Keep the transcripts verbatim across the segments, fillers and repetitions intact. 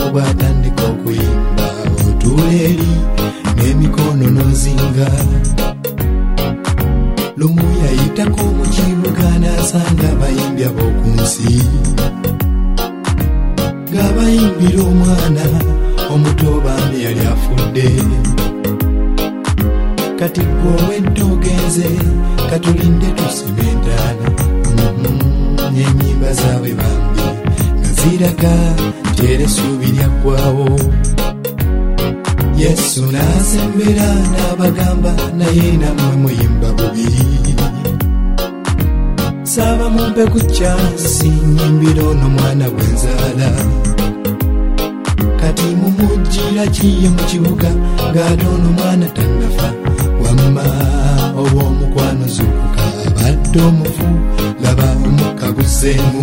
bw'atandika okuyimba otuula eri n'emikono n'ozinga. Lumu yayitako mu kibuga n'asanga abayimbi ab'oku nsi ng'abayimbira omwana omuto bambi yali afudde. Kati gwe owedde ogenze katulinde tusime entaana. N'ennyimba zaabwe bambi nga ziraga nti era essuubi lyaggwawo. Yesu n'asembera n'abagamba naye nammwe muyimba bubi. Saaba mumpe ku kyansi nyimbira ono mwana gwe nzaala. Kati mumujjira kiye mu kibuga ng'ate ono mwana tannafa. Wamma obw'omukwano zuukuka abadde omufu laba omukka guzzeemu.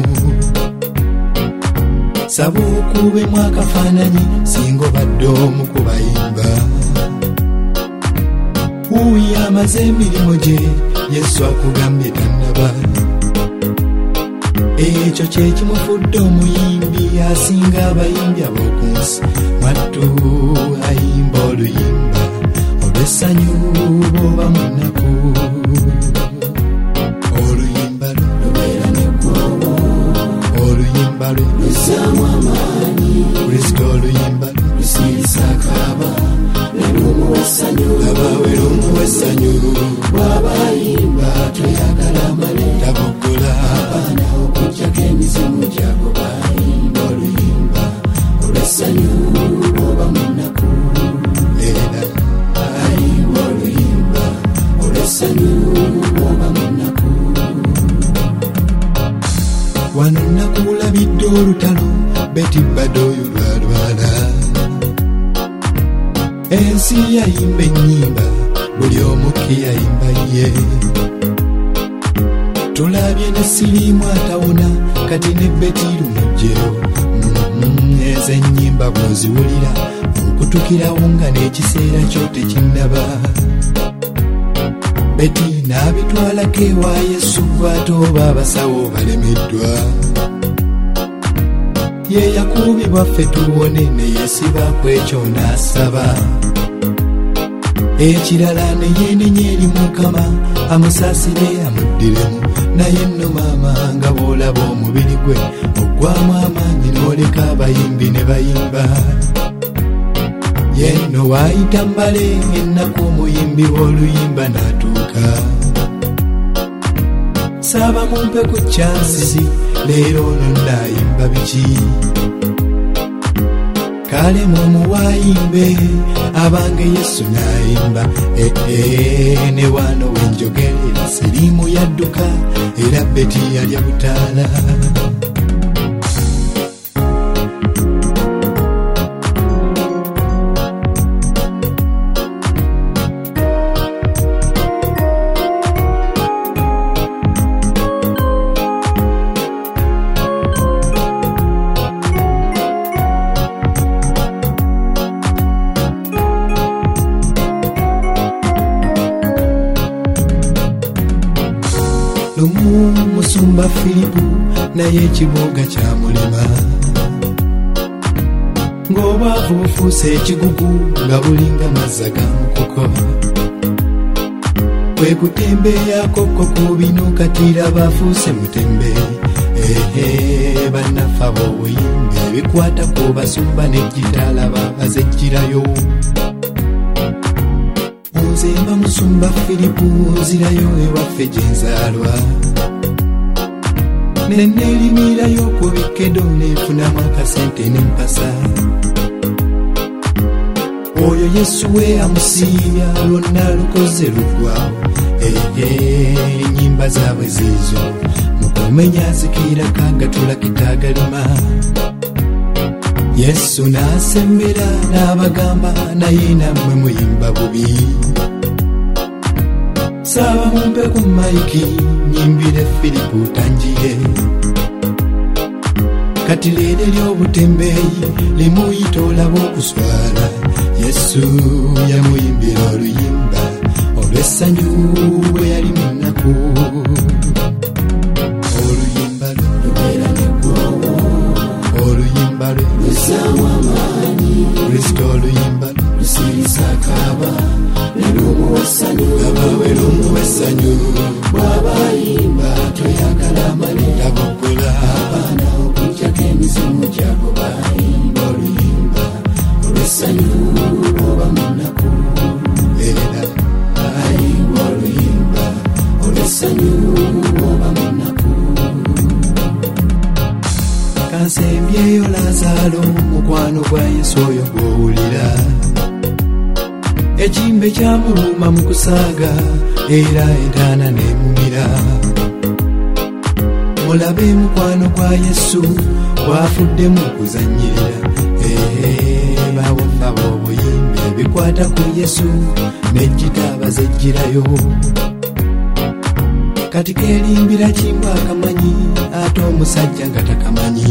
Saba okubemu akafaananyi singa obadde omu ku bayimba. Wuuyo amaze emirimu gye Yesu akugambye tannaba. Ekyo kye kimufudde omuyimbi asinga abayimbi ab'oku nsi. Mwattu ayimba oluyimba olw'essanyu bw'oba mu nnaku. Oluyimba lubeera n'eggwoowo, oluyimba lwe lussaamu amaanyi. Kristo oluyimba lusiisa akaaba ne lumuwa essanyu. Laba we lumuwa essanyu bw'aba ayimba toyagala amale taboggola. Abaana okuggyako emizimu gy'abo bayimba oluyimba olw'essanyu bw'oba mu nnaku. Era ayimba oluyimba olw'essanyu bw'oba mu nnaku. Wano nakulabidde olutalo Betty Badoyo lwalwala. Ensi yayimba ennyimba buli omu ke yayimba ye. Tulabye ne siriimu atawona kati ne Betty lumugjeyo. Ezo ennyimba bw'oziwulira okutukirawo nga n'ekiseera kyo tekinnaba. Betty n'abitwalako ewa Yesu ate oba abasawo balemeddwa. Ye yakuubibwa ffe tuwone ne yeesibaako ekyo n'asaba. Ekirala ne yeenenya eri Mukama amusaasire amuddiremu. Naye nno maama nga bw'olaba omubiri gwe oggwamu amaanyi n'oleka abayimbi ne bayimba. Yenno waayita mbale ennaku omuyimbi w'oluyimba n'atuuka. Saaba mumpe ku kyansi leero ono nnaayimba biki. Kale mumuwaayimbe abange Yesu n'ayimba. Ee ne wano wenjogerera siriimu yadduka era Betty yalya butaala. Lumu musumba Filipu naye ekibuga kyamulema. Ng'obwavu bufuuse ekigugu nga bulinga mazza ga mukuko. Kwe kutembeeyako ku bino kati raba afuuse mutembe. Ehe bannaffe ab'obuyimbi ebikwata ku basumba n'ejjitaala bazeggyirayo. Nze mba musumba Filipu nzirayo ewaffe gye nzaalwa. Ne neerimirayo ku bikedo neefunamu akasente n'empasa. Oyo Yesu we amusiibya lwonna lukoze luggwawo. Ehe ennyimba zaabwe ziizo mu kumenya zikiira kagatula kitaagalima. Yesu n'asembera n'abagamba naye nammwe muyimba bubi. Saaba mumpe ku mayiki nyimbire Filipu tangiye. Kati leero ery'obutembeeyi limuyita olaba okuswala. Yesu yamuyimbira oluyimba olw'essanyu bwe yali mu nnaku. Oluyimba lubeera n'eggwoowo, oluyimba oluyimba lwe lussaamu amaanyi, Kristo oluyimba lwe lusirisa akaaba ne lumuwa essanyu, laba bwe lumuwa essanyu bw'aba ayimba toyagala amale, tabogola abaana okujjako emizimu gyabo bayimba oluyimba olw'essanyu oba mu nnaku, era ayimba oluyimba olw'essanyu oba mu nnaku. kansembyeyo Laazaalo mukwano gwa Yesu oyo gw'owulira, ekimbe kyamuluma mu kusaaga era entaana n'emumira. Mulabe mukwano gwa Yesu gwafudde mu kuzannyirira, ee bawofa b'obuyimba ebikwata ku Yesu n'ejjita bazejjirayo. Kati keerimbira kimba akamanyi ate omusajja nga takamanyi.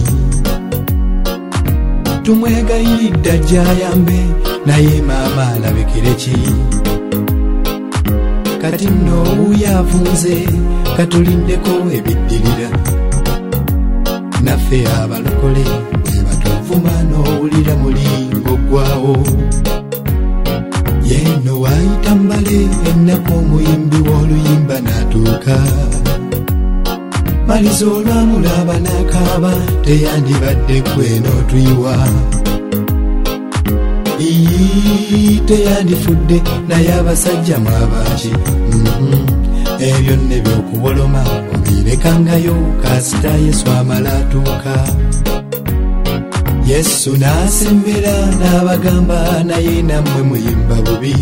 Tumwegayiridde ajja ayambe naye maama alabikire ki? Kati nno wuuyo avunze katulindeko ebiddirira, naffe abalokole bwe batuvuma n'owulira mulingo gwawo. Yenno waayita mbale ennaku omuyimbi w'oluyimba n'atuuka, maliza olwamulaba n'akaaba teyandibadde gwe n'otuyiwa. Ii teyandifudde naye abasajja mwabaki, mm-hmm. Ebyo nne by'okuboloma obirekangayo kasita Yesu amala atuuka. Yesu n'asembera n'abagamba naye nammwe muyimba bubi,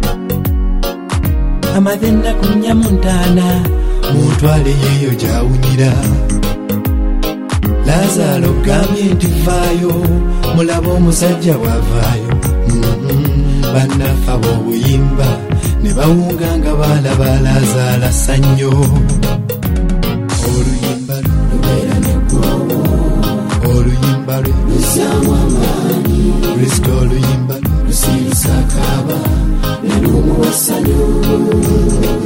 amaze ennaku nnya mu ntaana muntwale yeeyo gy'awunyira. Laazaalo gambye nti vaayo mulaba omusajja bw'avaayo, mm-hmm. Bannaffe ab'obuyimba ne bawunga nga baalaba Laazaalo assa nnyo. Oluyimba lubeera n'eggwawo, oluyimba lwe lussaamu amaanyi, Kristo oluyimba lwe lusirisa akaaba ne lumuwa essanyu,